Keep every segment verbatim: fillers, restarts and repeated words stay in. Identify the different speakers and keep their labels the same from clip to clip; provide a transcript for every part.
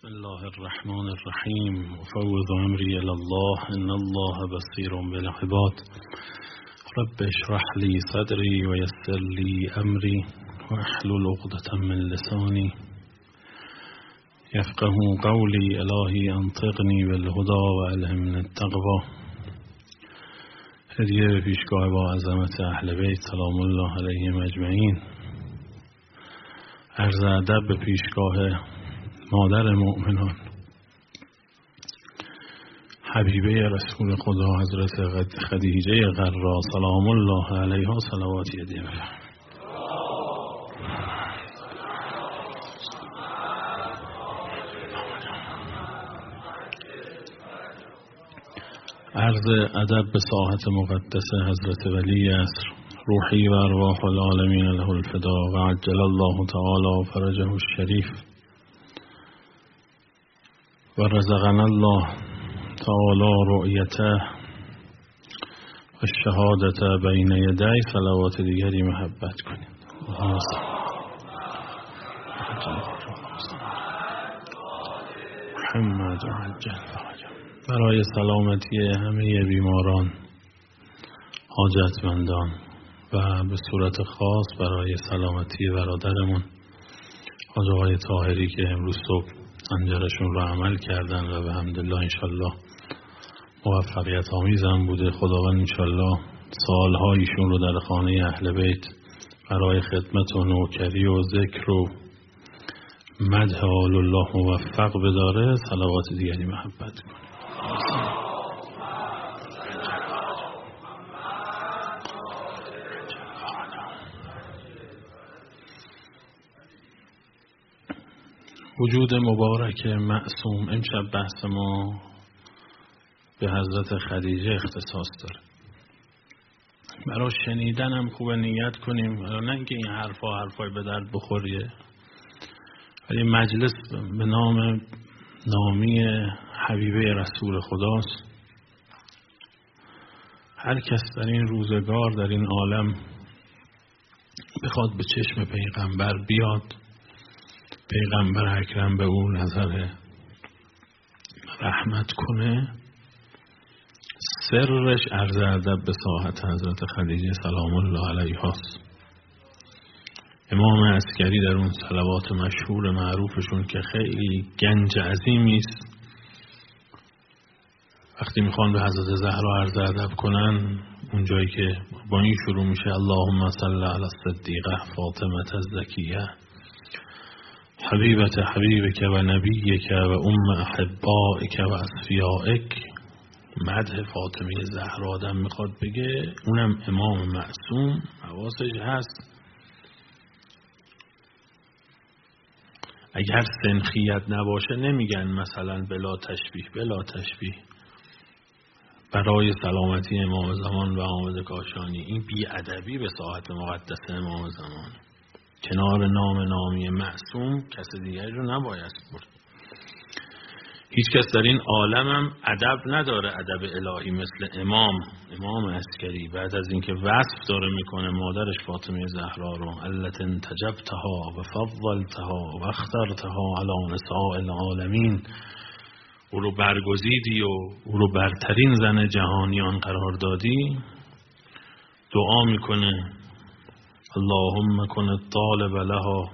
Speaker 1: بسم الله الرحمن الرحیم افوض امری الی الله ان الله بصیر بالعباد رب اشرح لی صدری و یسر لی امری و احلل عقدة من لسانی یفقهوا قولی الهی انطقنی بالهدی و الهمنی التقوی. هدیه به پیشگاه با عظمت اهل بیت سلام الله علیهم اجمعین. عرض ادب به پیشگاه مادر مؤمنان حبیبه رسول خدا حضرت خدیجه غرا سلام الله علیها صلوات یدیم. عرض ادب به ساحت مقدس حضرت ولی عصر روحی و ارواح العالمین له الفدا و عجل الله تعالی فرجه الشریف و رزقنا الله تعالی رؤیته و شهادت بین یدی. صلوات دیگری محبت کنید. محمد و عجل فرجه. برای سلامتی همه بیماران، حاجتمندان و به صورت خاص برای سلامتی برادرمون حاج آقای طاهری که امروز صبح انجرشون رو عمل کردن و به حمدالله انشالله موفقیت آمیزم بوده. خداوند انشالله سالهایشون رو در خانه اهل بیت برای خدمت و نوکری و ذکر و مدح آل الله موفق بداره. صلوات دیگری محبت کنید. وجود مبارک معصوم. امشب بحث ما به حضرت خدیجه اختصاص داره. برای شنیدن هم خوبه نیت کنیم، نه اینکه این حرفا حرفای به درد بخوریه، ولی مجلس به نام نامی حبیبه رسول خداست. هر کس در این روزگار در این عالم بخواد به چشم پیغمبر بیاد، پیغمبر اکرم به او نظر رحمت کنه، سرش عرض ادب به ساحت حضرت خدیجه سلام الله علیها است. امام عسکری در اون صلوات مشهور معروفشون که خیلی گنج عظیمی است، وقتی میخوان به حضرت زهرا عرض ادب کنن، اون جایی که با این شروع میشه اللهم صل علی الصدیقه فاطمه الزکیه حبیبت حبیبک و نبیک و ام احبائک و اصفیائک، مدح فاطمه زهرا آدم میخواد بگه، اونم امام معصوم حواسش هست. اگر سنخیت نباشه نمیگن مثلا بلا تشبیه بلا تشبیه. برای سلامتی امام زمان و حامد کاشانی این بی‌ادبی به ساحت مقدس امام زمان. کنار نام نامی معصوم کس دیگری رو نباید برد. هیچ کس در این عالم هم ادب نداره ادب الهی مثل امام امام عسکری. بعد از اینکه وصف داره میکنه مادرش فاطمه زهرا رو، التي انتجبتها و فضلتها و اخترتها علی نساء العالمین، او رو برگزیدی و او رو برترین زن جهانیان قرار دادی، دعا میکنه اللهم کن الطالب لها،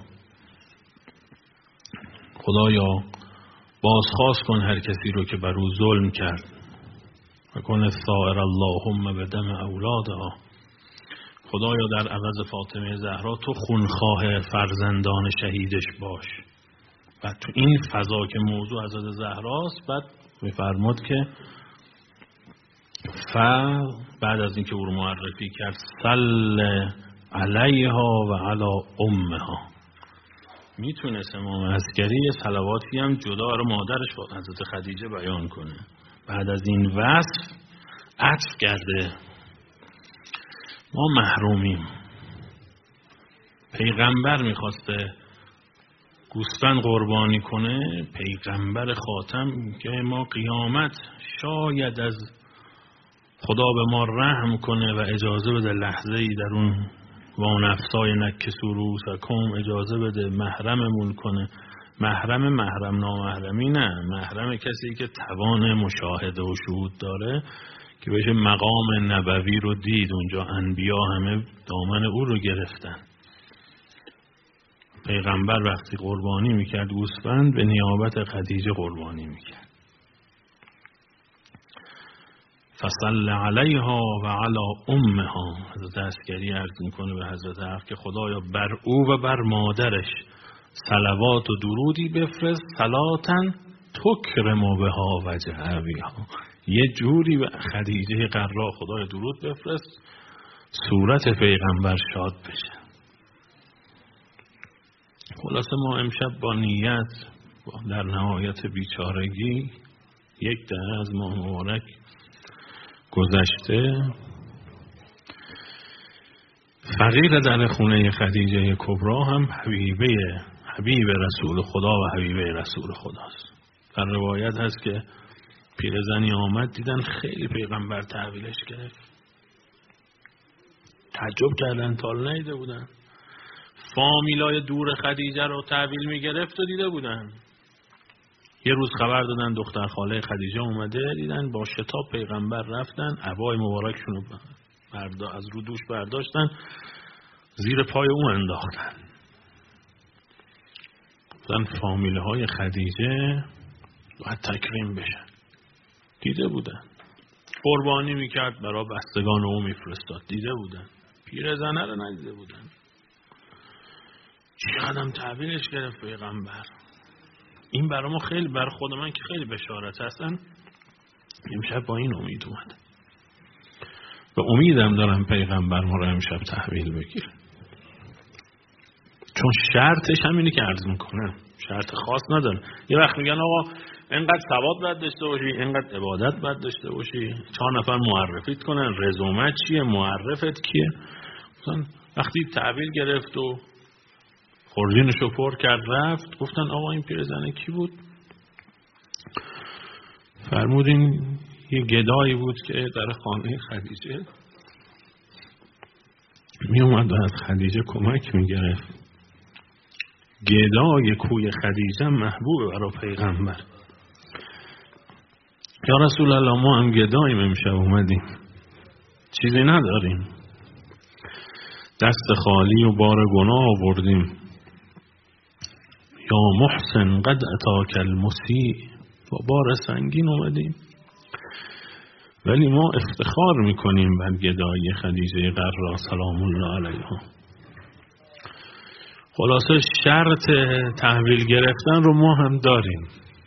Speaker 1: خدایا بازخواست کن هر کسی رو که بر او ظلم کرد، و کن الثائر اللهم بدم اولادها، خدایا در عوض فاطمه زهرا تو خونخواه فرزندان شهیدش باش. و تو این فضا که موضوع حضرت زهراست بعد میفرماد که ف بعد از اینکه او رو معرفی کرد صل علیها و علی امها، میتونست امام عسکری صلواتی هم جدا رو مادرش با حضرت خدیجه بیان کنه. بعد از این وصف عطف کرده ما محرومیم. پیغمبر میخواسته گوسفند قربانی کنه، پیغمبر خاتم که ما قیامت شاید از خدا به ما رحم کنه و اجازه بده لحظه‌ای در اون وانفسای نکسو رؤوسکم اجازه بده محرممون کنه محرم محرم نامحرمی نه، محرم کسی که توان مشاهده و شهود داره که بشه مقام نبوی رو دید. اونجا انبیا همه دامن او رو گرفتن. پیغمبر وقتی قربانی میکرد گوسفند به نیابت خدیجه قربانی میکرد. فصل علیها و علی امها. حضرت عسکری عرض میکنه به حضرت حق که خدایا بر او و بر مادرش صلوات و درودی بفرست، صلاتن تکرم بها وجه ابیها. یه جوری به خدیجه قرا خدای درود بفرست صورت پیغمبر شاد بشه. خلاصه ما امشب با نیت در نهایت بیچارگی یک دهه از ماه مبارک گذشته، فقیر در خونه خدیجه کبرا هم حبیبه حبیب رسول خدا و حبیبه رسول خداست. در روایت هست که پیرزنی آمد دیدن خیلی پیغمبر تحویلش گرفت، تعجب کردن، تال ندیده بودن. فامیلای دور خدیجه رو تحویل می گرفت و دیده بودن. یه روز خبر دادن دختر خاله خدیجه اومده، دیدن با شتاب پیغمبر رفتن، عبای مبارکشون رو بردا از رو دوش برداشتن زیر پای اون انداختن. گفتن فامیله های خدیجه باید تکریم بشن. دیده بودن قربانی میکرد برای بستگان او میفرستاد، دیده بودن. پیرزنه رو ندیده بودن. چقدر تحویلش گرفت پیغمبر. این برای ما خیلی، بر خود من که خیلی بشارت هستن. امشب با این امید اومد و امیدم دارم پیغمبر ما رو امشب تحویل بگیره، چون شرطش همینه که عرض میکنه، شرط خاص نداره. یه وقت میگن آقا اینقدر ثواب باید داشته باشی، اینقدر عبادت باید داشته باشی، چهار نفر معرفیت کنن، رزومت چیه، معرفت کیه. مثلا وقتی تحویل گرفت و خورجینشو پر کرد رفت، گفتن آقا این پیرزنه کی بود؟ فرمودین یه گدایی بود که در خانه خدیجه می اومد و از خدیجه کمک می گرفت. گدای کوی خدیجه محبوب برای پیغمبر. یا رسول الله ما هم گداییم، امشب اومدیم چیزی نداریم، دست خالی و بار گناه آوردیم. یا محسن قد اتاک المسیء، با بار سنگین اومدیم. ولی ما افتخار میکنیم بر گدای خدیجه قرا سلام الله علیها. خلاصه شرط تحویل گرفتن رو ما هم داریم.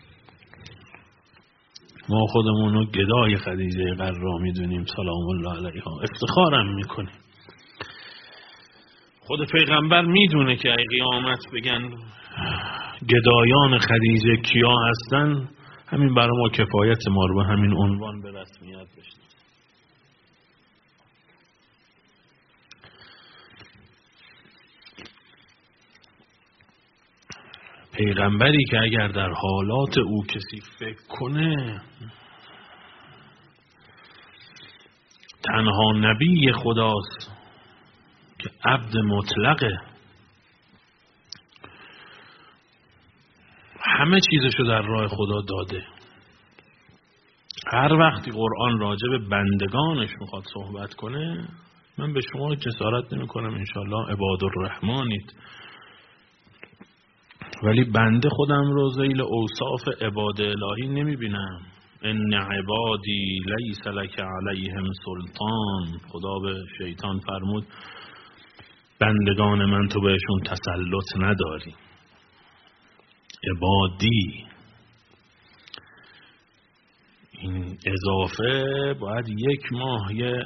Speaker 1: ما خودمون رو گدای خدیجه قرا میدونیم سلام الله علیها، افتخارم میکنیم. خود پیغمبر میدونه که ای قیامت بگن گدایان خدیجه کیا هستن، همین برای ما کفایت ما رو به همین عنوان به رسمیت بشناسیم. پیغمبری که اگر در حالات او کسی فکر کنه تنها نبی خداست که عبد مطلقه، همه چیزشو در راه خدا داده. هر وقتی قرآن راجع به بندگانش میخواد صحبت کنه، من به شما جسارت نمی کنم انشالله عباد الرحمنید، ولی بنده خودم رو ذیل اوصاف عباد الهی نمی بینم. ان عبادی لیس لک علیهم سلطان. خدا به شیطان فرمود بندگان من تو بهشون تسلط نداری. عبادی، این اضافه باید یک ماه یه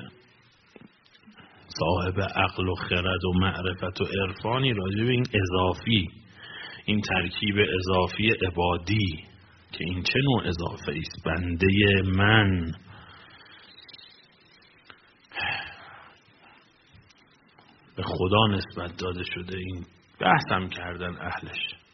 Speaker 1: صاحب عقل و خرد و معرفت و عرفانی راجع به این اضافی، این ترکیب اضافی عبادی که این چه نوع اضافه است. بنده من به خدا نسبت داده شده، این بحث هم کردن اهلش.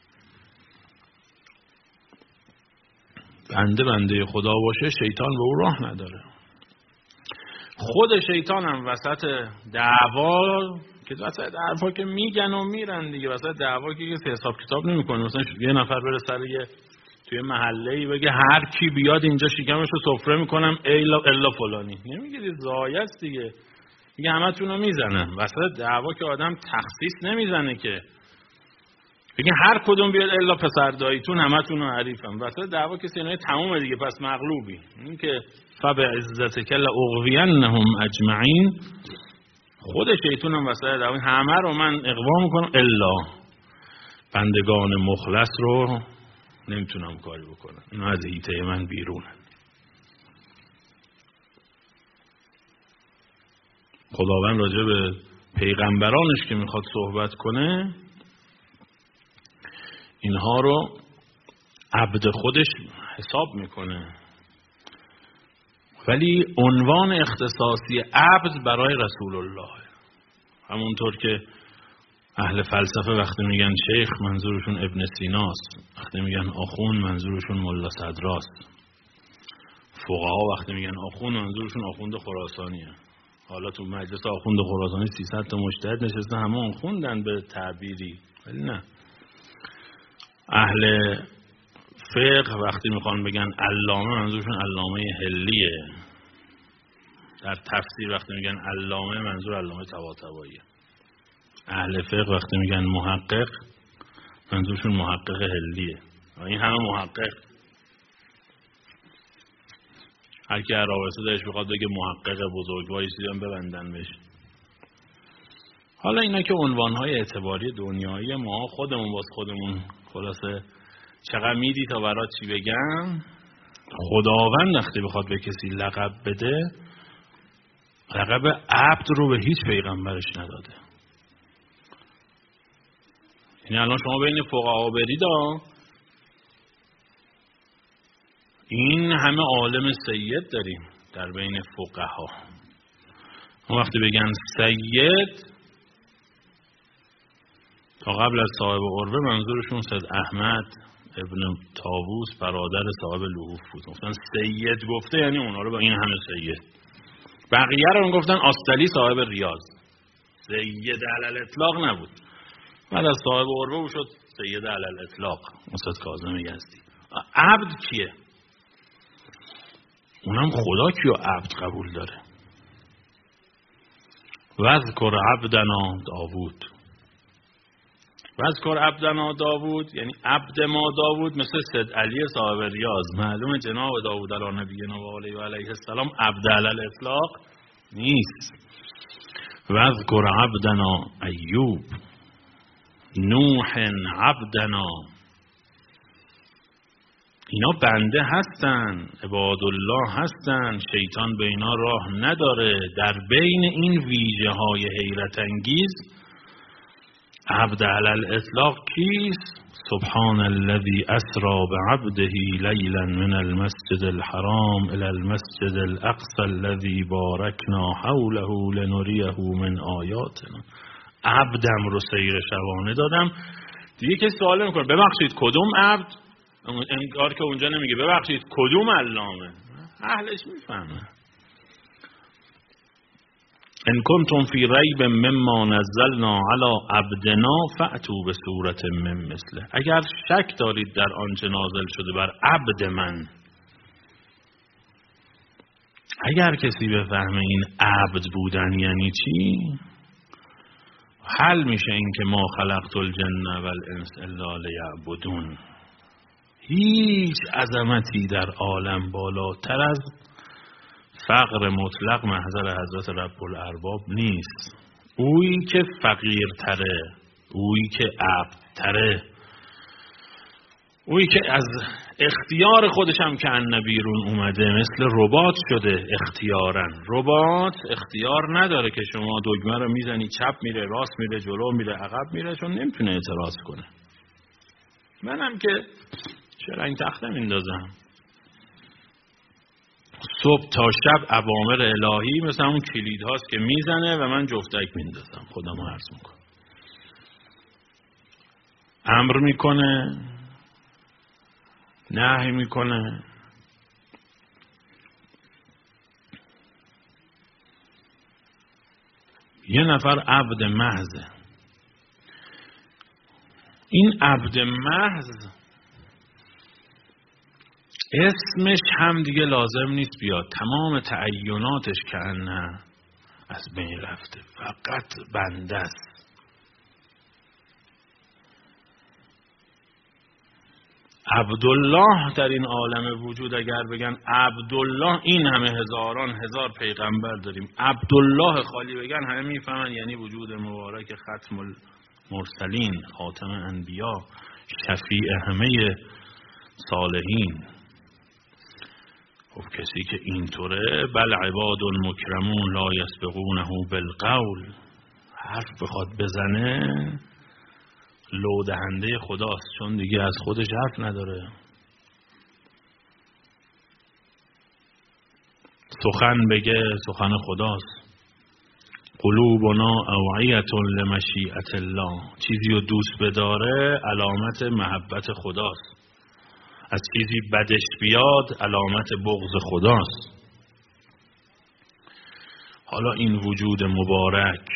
Speaker 1: بنده بنده خدا باشه شیطان به او راه نداره. خود شیطان هم وسط دعوا که وسط حرفا که میگن و میرن دیگه، وسط دعوا که حساب کتاب نمیکنه. مثلا یه نفر بره سر یه توی محله‌ای بگه هر کی بیاد اینجا شکمش رو سفره میکنم الا الا فلانی، نمیگید زایه است دیگه، میگه همتون رو میزنن. وسط دعوا که آدم تخصیص نمیزنه که بگه هر کدوم بیاد الا پسر داییتون همتون رو حریفم. وسط دعوا کسی اینه تمومه دیگه، پس مغلوبی. این که فبعزتک لاغوینهم اجمعین، خود شیطان هم وسط دعوا همه رو من اغوا میکنم الا بندگان مخلص رو نمیتونم کاری بکنم، اینا از حیطه من بیرونن. خداوند راجع به پیغمبرانش که میخواد صحبت کنه اینها رو عبد خودش حساب میکنه، ولی عنوان اختصاصی عبد برای رسول الله. همونطور که اهل فلسفه وقتی میگن شیخ منظورشون ابن سیناست، وقتی میگن آخوند منظورشون ملا صدراست، فقها وقتی میگن آخوند منظورشون آخوند خراسانیه. حالا تو مجلس آخوند خراسانی سیصد تا مجتهد نشسته، همه آخوندن به تعبیری، ولی نه. اهل فقه وقتی میخوان بگن علامه منظورشون علامه حلیه. در تفسیر وقتی میگن علامه منظور علامه طباطباییه. اهل فقه وقتی میگن محقق منظورشون محقق حلیه. این همه محقق، هر کی عرابسته داشت بخواد بگه محقق بزرگواری چیزی ببندن بهش. حالا اینا که عنوانهای اعتباری دنیایی، ما خودمون باز خودمون خلاصه چقدر میدی تا برات چی بگم. خداوند وقتی بخواد به کسی لقب بده، لقب عبد رو به هیچ پیغمبرش نداده. یعنی الان شما بین فقها برید، این همه عالم سید داریم در بین فقها. وقتی بگن سید تا قبل از صاحب عروه منظورشون سید احمد ابن طاووس برادر صاحب لحوف بود. گفتن سید گفته یعنی اونا رو با این همه سید. بقیه رو گفتن آستلی صاحب ریاض. سید علل اطلاق نبود. بعد از صاحب عروه شد سید علل اطلاق استاد کاظم یزدی. عبد کیه؟ اونم خدا کیو عبد قبول داره. وذکر عبدنا داوود. وذکر عبدنا داوود یعنی عبد ما داوود، مثل سید علی صاحب ریاض. معلومه جناب داوود علی نبینا و علیه و علیه السلام عبد علی الاطلاق نیست. وذکر عبدنا ایوب، نوح عبدنا، اینا بنده هستن، عباد الله هستن، شیطان به اینا راه نداره. در بین این ویژه های حیرت انگیز عبد علی الاطلاق کیست؟ سبحان الذي اسرى بعبده لیلا من المسجد الحرام الى المسجد الاقصى الذي باركنا حوله لنريه من آیاتنا. عبدم رو سیر شبانه دادم. دیگه کسی سوال میکنه ببخشید کدوم عبد؟ انگار که اونجا نمیگه ببخشید کدوم علامه. اهلش میفهمه. ان کنتم فی ریب مما نزلنا علی عبدنا فأتوا بسورة من مثله. اگر شک دارید در آنچه نازل شده بر عبد من، اگر کسی بفهمه این عبد بودن یعنی چی، حل میشه این که ما خلقت الجن والانس الا لیعبدون. هیچ عظمتی در عالم بالاتر از فقر مطلق محضر حضرت رب الارباب نیست. اویی که فقیرتره، اویی که عبدتره، اویی که از اختیار خودش هم که ان بیرون اومده، مثل ربات شده اختیارن. ربات اختیار نداره که شما دگمه رو میزنی چپ میره، راست میره، جلو میره، عقب میره، چون نمیتونه اعتراض کنه. منم که شرنگ تخته میندازم صبح تا شب اوامر الهی مثل اون کلید هاست که میزنه و من جفتک میندازم. خودم عرض میکنم امر میکنه، نهی میکنه. یه نفر عبد محضه. این عبد محض اسمش هم دیگه لازم نیست بیاد، تمام تعیناتش که نه از بین رفته، فقط بنده است. عبدالله در این عالم وجود اگر بگن عبدالله، این همه هزاران هزار پیغمبر داریم، عبدالله خالی بگن همه میفهمن یعنی وجود مبارک ختم المرسلین، خاتم انبیا، شفیع همه صالحین. خب کسی که اینطوره، بل عباد مکرمون لا یسبقونه بالقول، حرف بخواد بزنه لو دهنده خداست، چون دیگه از خودش حرف نداره. سخن بگه سخن خداست. قلوبنا اوعیة لمشیئة الله، چیزی رو دوست بداره علامت محبت خداست، از چیزی بدش بیاد علامت بغض خداست. حالا این وجود مبارک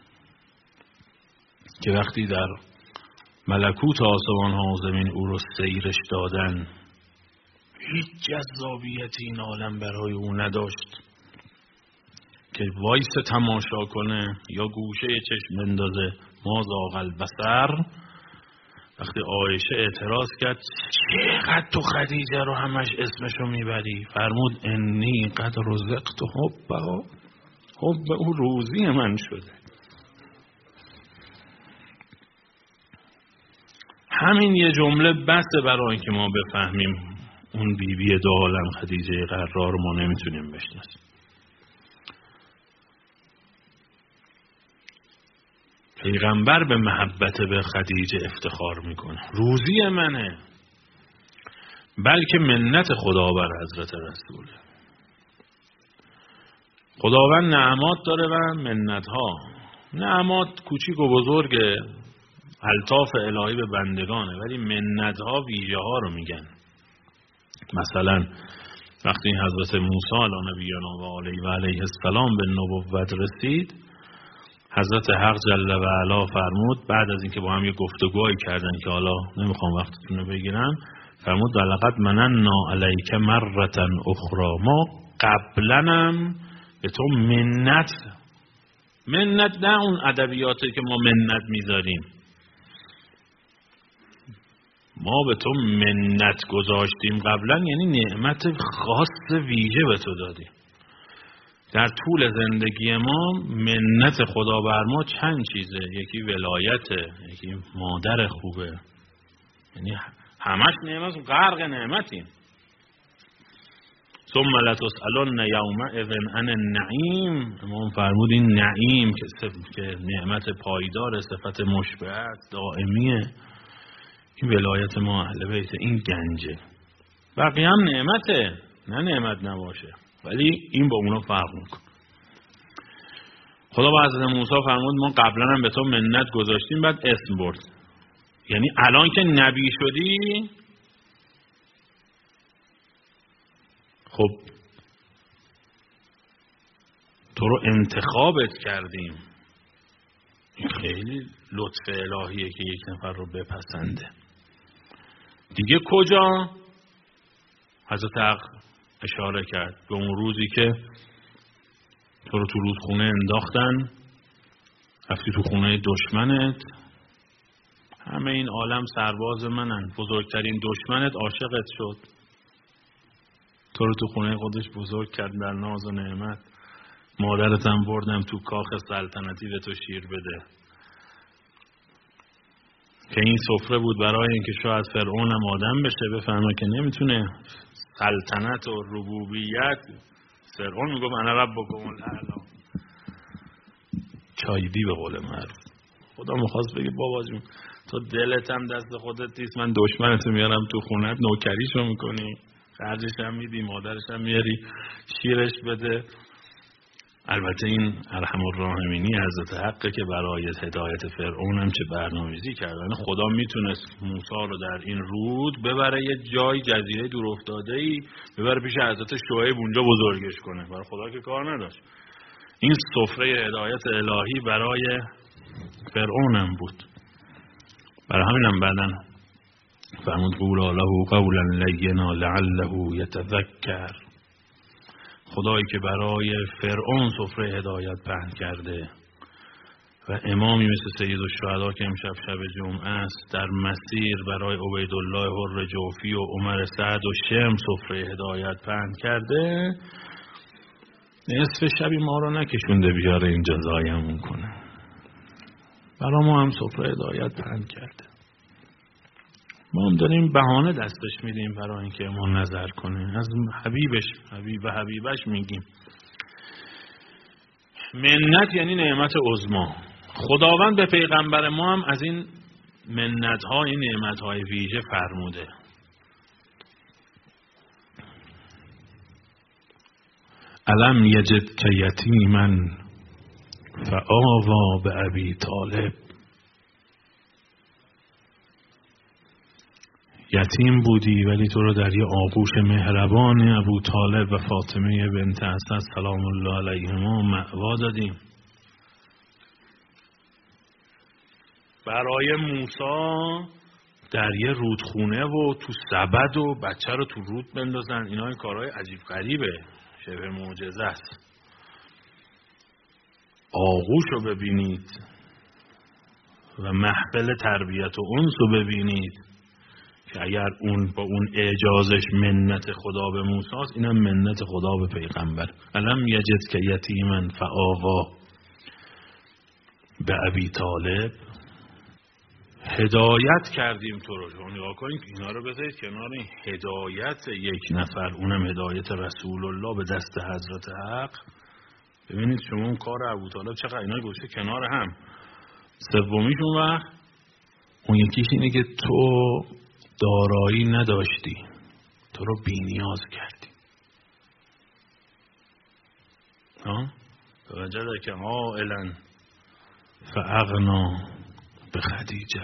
Speaker 1: که وقتی در ملکوت آسمان ها و زمین او رو سیرش دادن، هیچ جذابیتی این عالم برای او نداشت که وایس تماشا کنه یا گوشه چشم بندازه. ما زاغ البصر. وقتی عایشه اعتراض کرد چقدر تو خدیجه رو همش اسمشو میبری، فرمود انی قد رزقت حبها، حب او روزی من شده. همین یه جمله بسه برای اینکه ما بفهمیم اون بیبی دو عالم خدیجه قرار ما نمیتونیم بشناسیم. پیغمبر به محبت به خدیجه افتخار میکنه، روزی منه، بلکه منت خدا بر حضرت رسوله. خداوند نعمات داره و منت ها. نعمات کوچیک و بزرگه، الطاف الهی به بندگانه، ولی منت ها ویژه ها رو میگن. مثلا وقتی حضرت موسی علیه نبینا و علیه و علیه السلام به نبوت رسید، حضرت حق جل و علا فرمود بعد از اینکه با هم یه گفتگوهایی کردن که حالا نمیخوام وقتتون رو بگیرم، فرمود ولقد مننا علیک مرة اخرى، ما قبلنم به تو منت، منت نه اون ادبیاتی که ما منت میذاریم، ما به تو منت گذاشتیم قبلا، یعنی نعمت خاص ویژه به تو دادیم. در طول زندگی ما منت خدا بر ما چند چیزه، یکی ولایته، یکی مادر خوبه، یعنی همش نعمت، غرق نعمتیم. ثم لتسألن یومئذ عن النعیم، امام فرمود این نعیم که نعمت پایدار، صفت مشبعت دائمیه، این ولایت ما اهل بیت، این گنجه. بقیه هم نعمته، نه نعمت نباشه، ولی این با اونا فرق میکنه. خدا با حضرت موسی فرمود ما قبلا هم به تو منت گذاشتیم، بعد اسم برد، یعنی الان که نبی شدی خب تو رو انتخابت کردیم. این خیلی لطف الهیه که یک نفر رو بپسنده. دیگه کجا؟ حضرت حق اشاره کرد به اون روزی که تو رو تو رودخونه انداختن، رفتی تو خونه دشمنت، همه این عالم سرباز منن، بزرگترین دشمنت عاشقت شد، تو رو تو خونه خودش بزرگ کرد در ناز و نعمت، مادرتم بردم تو کاخ سلطنتی به تو شیر بده، که این سفره بود برای اینکه شاید فرعون هم آدم بشه، بفهمه که نمیتونه سلطنت و ربوبیت. فرعون میگفت انا ربکم الاعلی، چایدی به قول معروف. خدا میخواست بگه بابا جون تو دلت هم دست خودت نیست، من دشمنتو میارم تو خونت، نوکریشو میکنی، خرجش هم میدی، مادرش هم میاری شیرش بده. البته این ارحم الراحمینی حضرت حقه که برای هدایت فرعون هم چه برنامه‌ریزی کردن. خدا میتونست موسی رو در این رود ببره یه جای جزیره دور افتاده‌ای، ببره پیش حضرت شعیب اونجا بزرگش کنه، برای خدا که کار نداشت. این سفره هدایت الهی برای فرعونم بود. برای همینم بعدن فرمود قولا له قولا لینا لعله یتذکر. خدایی که برای فرعون سفره هدایت پهن کرده و امامی مثل سید الشهدا که امشب شب جمعه است در مسیر برای عبیدالله حر جوفی و عمر سعد و شم سفره هدایت پهن کرده، نصف شبی ما رو نکشونده بیاره اینجا ضایعمون کنه. برای ما هم سفره هدایت پهن کرده. ما هم داریم بهانه دستش میدیم برای اینکه ما نظر کنه. از حبیبش حبیب و حبیبش میگیم. منت یعنی نعمت عظما. خداوند به پیغمبر ما هم از این منت ها، این نعمت های ویژه فرموده. الم یجدک یتیما فآوی بأبی طالب. یتیم بودی ولی تو رو در یه آغوش مهربان ابو طالب و فاطمه بنت اسد سلام الله علیهما مأوا دادیم. برای موسی در یه رودخونه و تو سبد و بچه رو تو رود بندازن، اینا این کارهای عجیب غریبه، شبه معجزه است. آغوش رو ببینید و محفل تربیت و انس رو ببینید که اگر اون با اون اعجازش منت خدا به موسی است، اینم منت خدا به پیغمبر. الم یجدک یتیما فآوی بأبی طالب. هدایت کردیم تو رو. شما نگاه کنید اینا رو بذارید کنار. این هدایت یک نفر، اونم هدایت رسول الله به دست حضرت حق. ببینید شما اون کار ابو طالب چقدر اینا گوشه کنار هم. سومیشون وقت اون یکیش اینه که تو دارایی نداشتی، تو رو بی‌نیاز کردی. ها؟ وجدک عائلا فاغنا به خدیجه.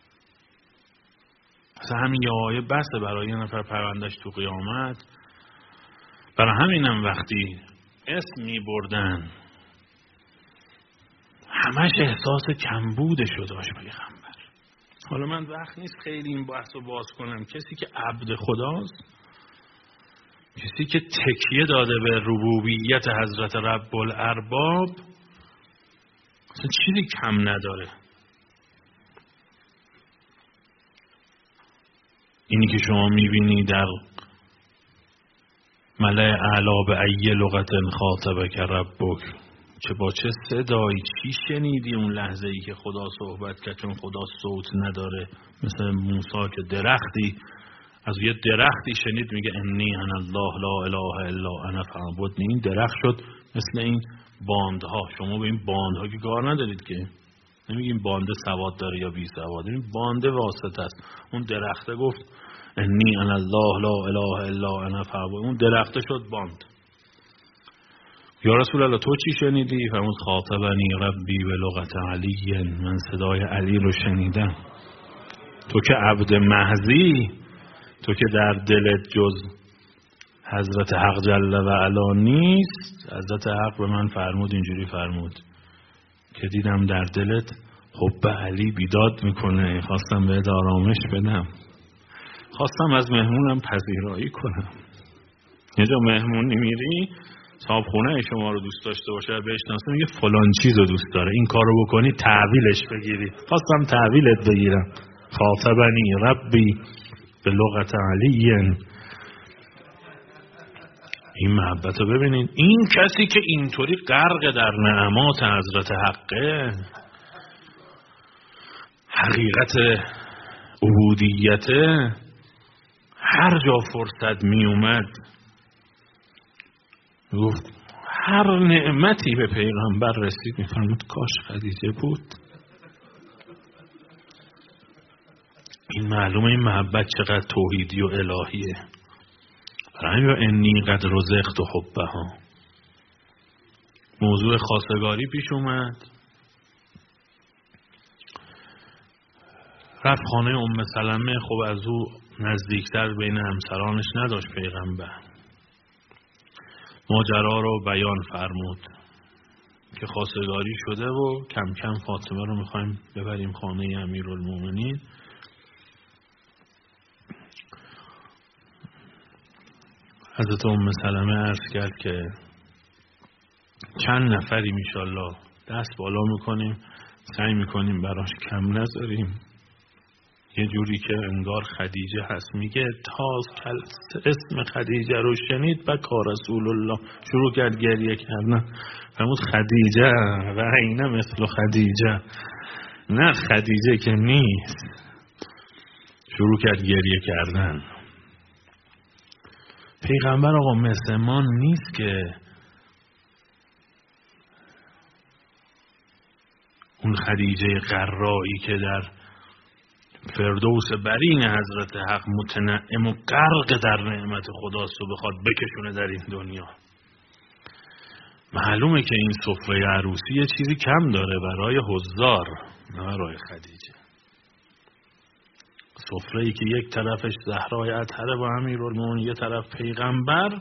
Speaker 1: اصلا همین یه آیه بسه برای یه نفر پروندهش تو قیامت. برای همینم وقتی اسم می بردن همش احساس کمبودشو داشت پیغمبر. حالا من وقت نیست خیلی این بحثو باز کنم. کسی که عبد خداست، کسی که تکیه داده به ربوبیت حضرت رب الارباب، اصلا چیزی کم نداره. اینی که شما میبینی در ملأ اعلی به ای لغت خاطبک ربک، که با چه صدایی چی شنیدی اون لحظه ای که خدا صحبت کرد، چون خدا صوت نداره. مثل موسی که درختی از یه درختی شنید میگه انی انا الله لا اله الا انا فاعبدنی. این درخت شد مثل این باندها. شما به این باندها که کار ندارید که، نمیگیم بانده سواد داره یا بی سواد، این بانده واسطه است. اون درخته گفت انی انا الله لا اله الا انا فاعبدنی، اون درخته شد باند. یا رسول الله تو چی شنیدی؟ فرمود خاطبنی ربی به لغت علی، من صدای علی رو شنیدم. تو که عبد محضی، تو که در دلت جز حضرت حق جل و علا نیست. حضرت حق به من فرمود، اینجوری فرمود که دیدم در دلت حب علی بیداد میکنه، خواستم بهت آرامش بدم، خواستم از مهمونم پذیرایی کنم. یه جا مهمونی میری صاحب خونه شما رو دوست داشته باشه، بشناسه، میگه فلان چیز رو دوست داره، این کار رو بکنی تحویلش بگیری. خواستم تحویلت بگیرم. خاطبنی ربی به لغت علی. این محبت رو ببینید. این کسی که اینطوری غرق در نعمات حضرت حقه، حقیقت عبودیته، هر جا فرصت می اومد گفت هر نعمتی به پیغمبر رسید میفرمود کاش خدیجه بود. این معلومه این محبت چقدر توحیدی و الهیه. برای انی قد رزقت حبها. موضوع خواستگاری پیش اومد، رفت خانه ام سلمه. خب از او نزدیکتر بین همسرانش نداشت پیغمبر. ماجرا رو بیان فرمود. که خواستگاری شده و کم کم فاطمه رو میخوایم ببریم خانه امیرالمومنین. حضرت ام سلمه عرض کرد که چند نفری انشالله دست بالا میکنیم، سعی میکنیم براش کم نذاریم. یه جوری که انگار خدیجه هست، میگه تا اسم خدیجه رو شنید بکا رسول الله، شروع کرد گریه کردن. فرمود خدیجه و اینه مثل خدیجه، نه خدیجه که نیست. شروع کرد گریه کردن. پیغمبر آقا مثل ما نیست که اون خدیجه قرایی که در فردوس برین حضرت حق متنعم و غرق در نعمت خداست و بخواد بکشونه در این دنیا. معلومه که این سفره عروسی یه چیزی کم داره برای حضار، نه برای خدیجه. سفره‌ای که یک طرفش زهرای اطهره با امیرالمومنین، یه طرف پیغمبر،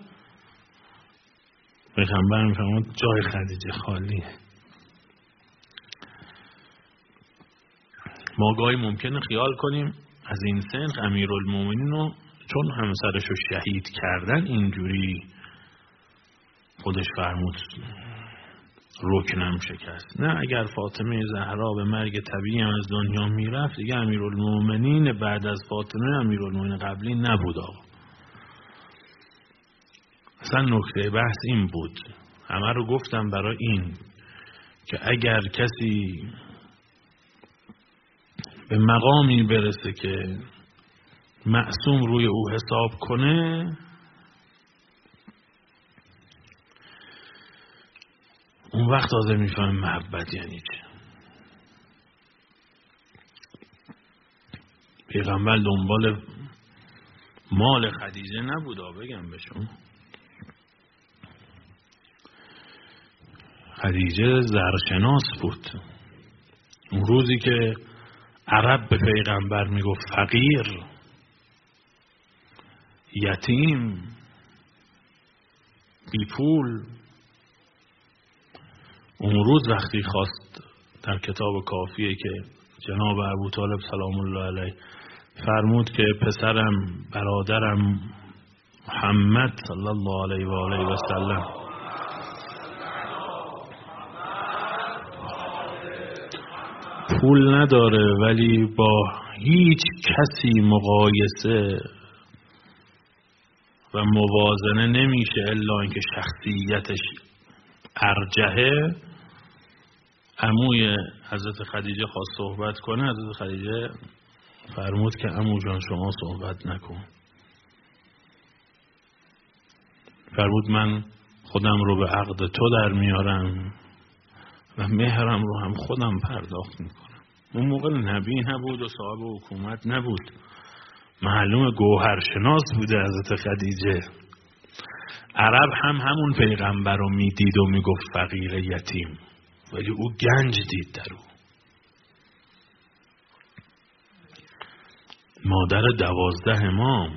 Speaker 1: پیغمبر میفهمد جای خدیجه خالیه. ما گاهی ممکنه خیال کنیم از این سنخ امیرالمومنین رو چون همسرش رو شهید کردن اینجوری خودش فرمود رکنم شکست. نه، اگر فاطمه زهرا به مرگ طبیعی هم از دنیا میرفت دیگه امیرالمومنین بعد از فاطمه امیرالمومنین قبلی نبود. آقا اصلا نکته بحث این بود، همه رو گفتم برای این که اگر کسی به مقامی برسه که معصوم روی او حساب کنه، اون وقت تازه میفهم محبت یعنی چه. پیغمبر دنبال مال خدیجه نبود، بگم بهشون خدیجه زرشناس بود. اون روزی که عرب به پیغمبر میگفت فقیر، یتیم، بی پول، اون روز وقتی خواست در کتاب کافیه که جناب ابو طالب سلام الله علیه فرمود که پسرم برادرم محمد صلی الله علیه و آله و سلم پول نداره ولی با هیچ کسی مقایسه و موازنه نمیشه الا اینکه شخصیتش ارجحه. عموی حضرت خدیجه خواست صحبت کنه، حضرت خدیجه فرمود که عمو جان شما صحبت نکن. فرمود من خودم رو به عقد تو در میارم و مهرم رو هم خودم پرداخت میکنم. اون موقع نبی نبود و صاحب حکومت نبود، معلوم گوهرشناس بوده حضرت خدیجه. عرب هم همون پیغمبر رو میدید و میگفت فقیر یتیم، ولی او گنج دید در او. مادر دوازده امام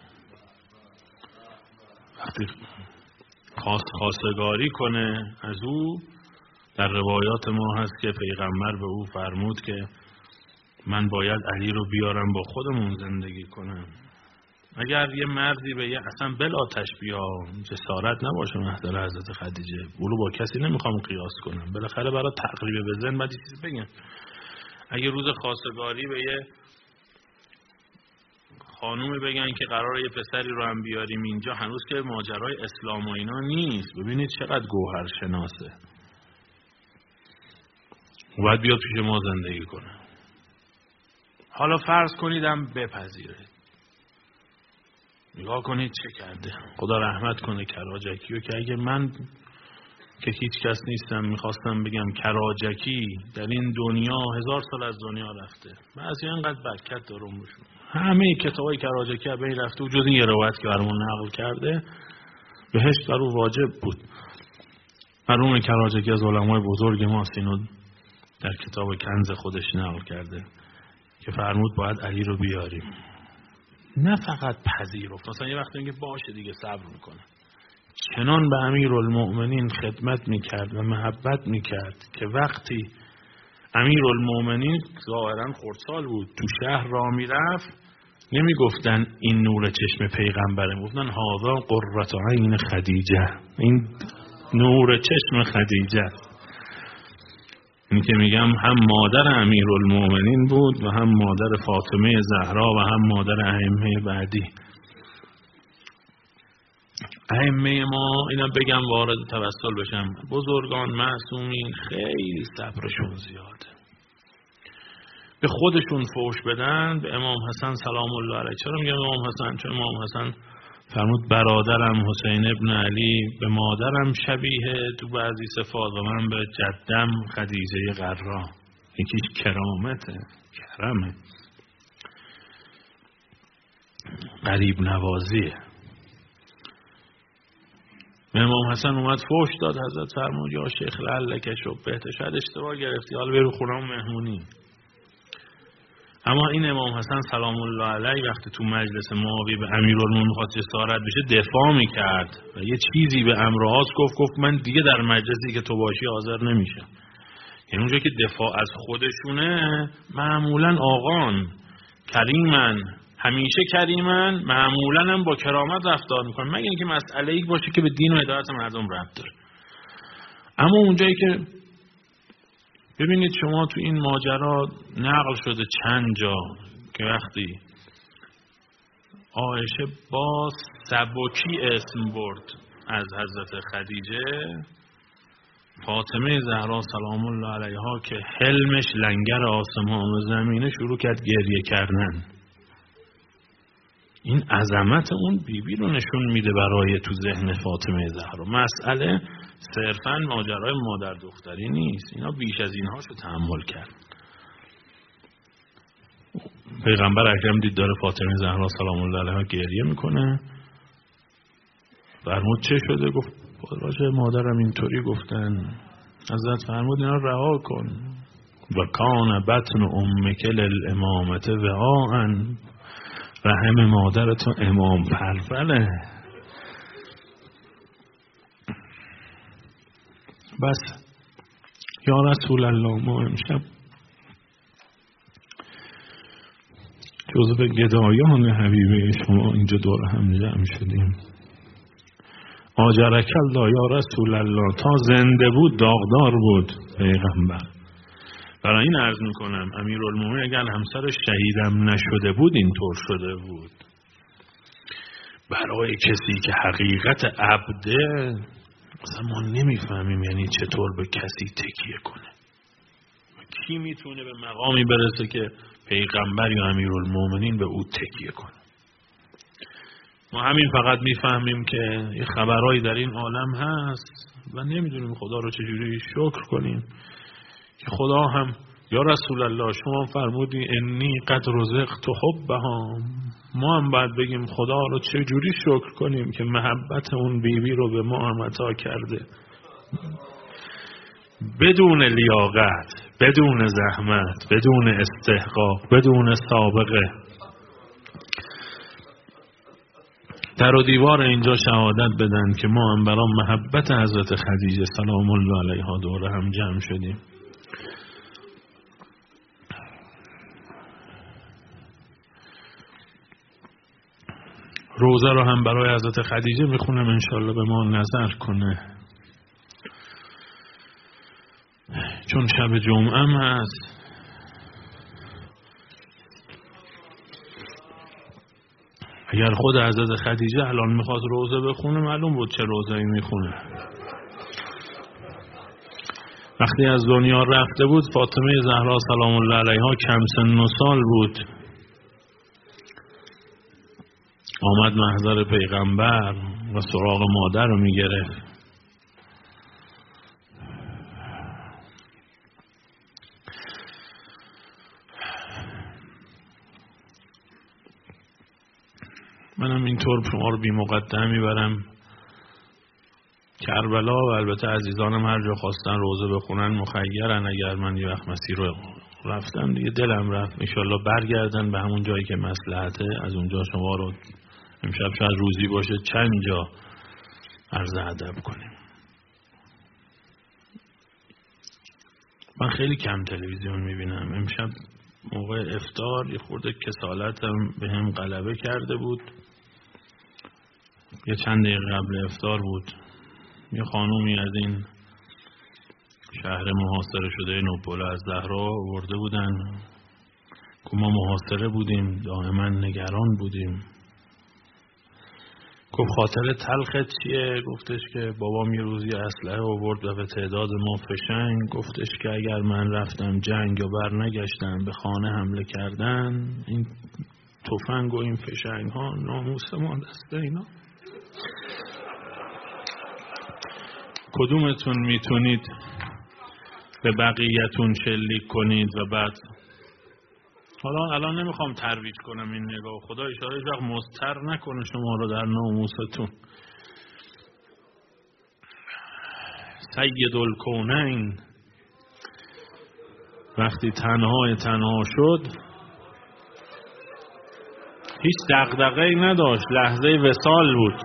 Speaker 1: وقتی خواست خواستگاری کنه از او، در روایات ما هست که پیغمبر به او فرمود که من باید علی رو بیارم با خودمون زندگی کنم. اگر یه مردی به یه اصلا بلا تشبیه جسارت نباشه محضر حضرت خدیجه، اولو با کسی نمیخوام قیاس کنم، بالاخره برای تقریب بزن باید چیزی بگم. اگه روز خواستگاری به یه خانومی بگن که قراره یه پسری رو هم بیاریم اینجا، هنوز که ماجرای اسلام و اینا نیست، ببینید چقدر گوهر شناسه، باید بیاد پیش ما زندگی کنه. حالا فرض کنیدم بپذیره، نگاه کنید چه کرده. خدا رحمت کنه کراجکیو که اگه من که هیچ کس نیستم میخواستم بگم کراجکی در این دنیا هزار سال از دنیا رفته، بعضی انقدر برکت دارم بشون، همه کتابای کراجکی به این رفته و جز این یه روایت که برامون نقل کرده بهشت بر او واجب بود. مرحوم کراجکی از علمای بزرگ ماست، اینو در کتاب کنز خودش نقل کرده که فرمود باید علی رو بیاریم. نه فقط پذیرفت، مثلا یه وقت میگه باشه دیگه صبر میکنه، چنان به امیرالمؤمنین خدمت میکرد و محبت میکرد که وقتی امیرالمؤمنین ظاهرا خردسال بود تو شهر راه میرفت نمیگفتن این نور چشم پیغمبره، گفتن هذا قرة عین خدیجه، این نور چشم خدیجه. این که میگم هم مادر امیرالمؤمنین بود و هم مادر فاطمه زهرا و هم مادر ائمه بعدی. ائمه ما اینا بگم وارد توسل بشم، بزرگان معصومین خیلی صبرشون زیاده. به خودشون فوش بدن به امام حسن سلام الله علیه. چرا میگم امام حسن؟ چون امام حسن فرمود برادرم حسین ابن علی به مادرم شبیه تو بعضی صفات و من به جدم خدیجه غرا. یکیش کرامته، کرمه، قریب نوازیه. امام حسن اومد فوش داد، حضرت فرمود یا شیخ لعلک شبهت، شاید اشتباه گرفتی، حالا برو خونم مهمونی. اما این امام حسن سلام الله علیه وقتی تو مجلس معاویه به امیرالمومنین می‌خواست جسارت بشه دفاع میکرد و یه چیزی به امرهاس گفت گفت من دیگه در مجلسی که تو باشی حاضر نمیشم. یعنی اونجا که دفاع از خودشونه معمولا آقان کریمن، همیشه کریمن، معمولا هم با کرامت رفتار میکنن، مگر اینکه مسئله ای باشه که به دین و هدایت مردم ربط داره. اما اونجایی که ببینید شما تو این ماجرا نقل شده چند جا که وقتی عایشه با سبکی اسم برد از حضرت خدیجه، فاطمه زهرا سلام الله علیها که حلمش لنگر آسمان و زمینه شروع کرد گریه کردن. این عظمت اون بیبی رو نشون میده برای تو ذهن فاطمه زهرا. مسئله صرفاً ماجرای مادر دختری نیست، اینا بیش از اینهاشو تحمل کرد. پیغمبر اکرم دید داره فاطمه زهرا سلام الله علیها گریه میکنه، فرمود چه شده؟ گفت راجع مادرم اینطوری گفتن. حضرت فرمود اینا رها کن. و کان بطن امک للامامت وعاء، رحم مادرتو امام پروره. بس یا رسول الله ما امشب جزو گدایان حبیبه شما اینجا دور هم جمع شدیم. آجرک الله یا رسول الله، تا زنده بود داغدار بود پیغمبر. برای این عرض میکنم امیرالمومنین اگر همسرش شهیدم نشده بود اینطور شده بود. برای کسی که حقیقت عبده مثلا ما نمیفهمیم یعنی چطور به کسی تکیه کنه. کی میتونه به مقامی برسه که پیغمبر یا امیرالمومنین به او تکیه کنه؟ ما همین فقط میفهمیم که یه خبرهایی در این عالم هست و نمیدونیم خدا رو چجوری شکر کنیم که خدا هم یا رسول الله شما فرمودی انی قد رزقت حبها، ما هم باید بگیم خدا رو چجوری شکر کنیم که محبت اون بیبی رو به ما هم عطا کرده، بدون لیاقت، بدون زحمت، بدون استحقاق، بدون سابقه. در و دیوار اینجا شهادت بدن که ما هم برای محبت حضرت خدیجه سلام الله علیها دوره هم جمع شدیم. روزه رو هم برای حضرت خدیجه میخونم انشالله به ما نظر کنه، چون شب جمعه هم هست. اگر خود حضرت خدیجه الان میخواست روزه بخونه معلوم بود چه روزه‌ای میخونه. وقتی از دنیا رفته بود فاطمه زهرا سلام الله علیها کم سن و سال بود، آمد محضر پیغمبر و سراغ مادر رو میگرفت. منم اینطور شما رو بی مقدمه میبرم کربلا و البته عزیزانم هر جا خواستن روزه بخونن مخیرن. اگر من یه وقت مسیر رو رفتم دیگه دلم رفت، انشالله برگردن به همون جایی که مصلحته. از اونجا شما رو امشب شاید روزی باشه چند جا عرض ادب کنیم. من خیلی کم تلویزیون میبینم. امشب موقع افطار یه خورده کسالتم به هم غلبه کرده بود. یه چند دقیقه قبل افطار بود، یه خانومی از این شهر محاصره شده نوپل از زهرا ورده بودن که ما محاصره بودیم، دائما نگران بودیم. گفت خاطر تلخت چیه؟ گفتش که بابام یه روزی اسلحه آورد و به تعداد ما فشنگ. گفتش که اگر من رفتم جنگ و بر نگشتم به خانه حمله کردن، این تفنگ و این فشنگ ها ناموس ما دسته اینا. کدومتون میتونید به بقیه‌تون شلیک کنید و بعد، حالا الان نمیخوام ترویج کنم این نگاه، خدا اشاره وقت مضطر نکنه شما رو در ناموستون. سید الکونین وقتی تنهای تنها شد هیچ دغدغه‌ای نداشت، لحظه وصال بود.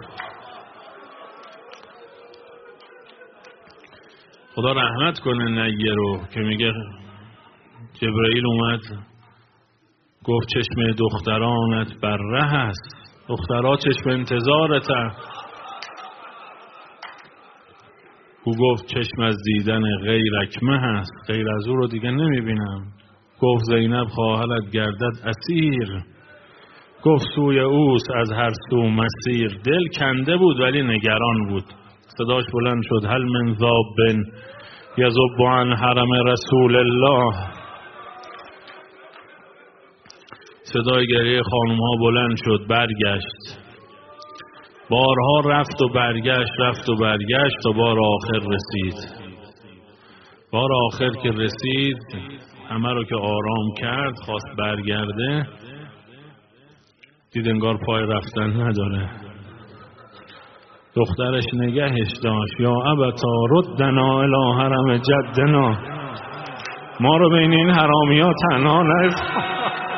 Speaker 1: خدا رحمت کنه نگه رو که میگه جبرائیل اومد گفت چشم دخترانت بره هست، دخترها چشم انتظارتن. او گفت چشم از دیدن غیر اکمه هست، غیر از او رو دیگه نمیبینم. گفت زینب خواهرت گردد اسیر، گفت سوی اوس از هر سو مسیر. دل کنده بود ولی نگران بود. صداش بلند شد هل من ذابن یذب عن حرم رسول الله. صدای گریه خانم ها بلند شد، برگشت. بارها رفت و برگشت، رفت و برگشت و بار آخر رسید. بار آخر که رسید همه رو که آرام کرد، خواست برگرده، دید انگار پای رفتن نداره. دخترش نگهش داشت، یا ابتا ردنا الی حرم جدنا، ما رو بین این حرامی ها تنها نرفت.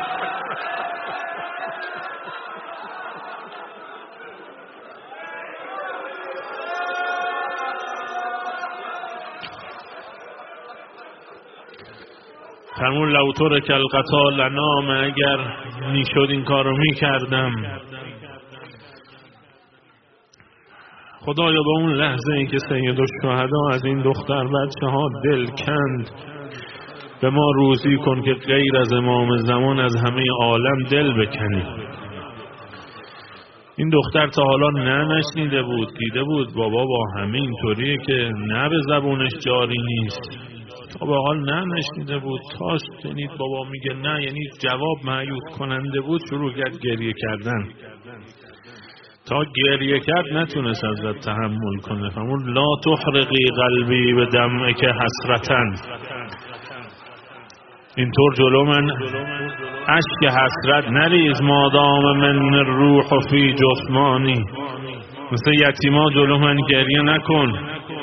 Speaker 1: فرمون لو ترک القتال لنام، اگر میشد این کارو میکردم. خدایا به اون لحظه ای که سید الشهدا از این دختر بچه ها دل کند، به ما روزی کن که غیر از امام زمان از همه عالم دل بکنیم. این دختر تا حالا نه نشنیده بود، دیده بود بابا با همه اینطوریه که نه به زبونش جاری نیست. تا به حال نه نشنیده بود، تا شنید بابا میگه نه، یعنی جواب مایوس کننده بود، شروع کرد گریه کردن. تا گریه کرد نتونست ازت تحمل کنه. فرمود لا تحرقی قلبی به دمعک حسرتن. اینطور جلو من اشک حسرت نریز، مادام من روح فی جسمانی. مثل یتیما جلو من گریه نکن.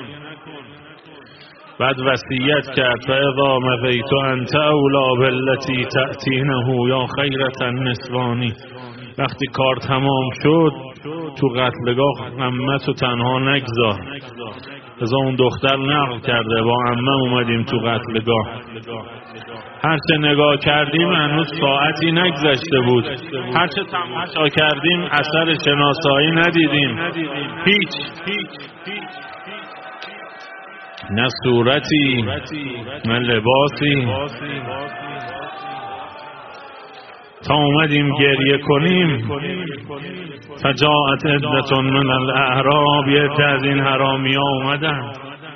Speaker 1: بعد وصیت کرد فاذا مضیت انت اولا بالتی تأتینه یا خیرة النسوانی. وقتی کار تمام شد تو قتلگاه عمت و تنها نگذار. ازا اون دختر نقل کرده با عمم اومدیم تو قتلگاه، هرچه نگاه کردیم هنوز ساعتی نگذشته بود، هرچه تماشا کردیم اثر شناسایی ندیدیم. هیچ نه صورتی نه لباسی. تا اومدیم گریه کنیم فجاءت عدة من الاعراب، یه از این حرامی ها اومدن.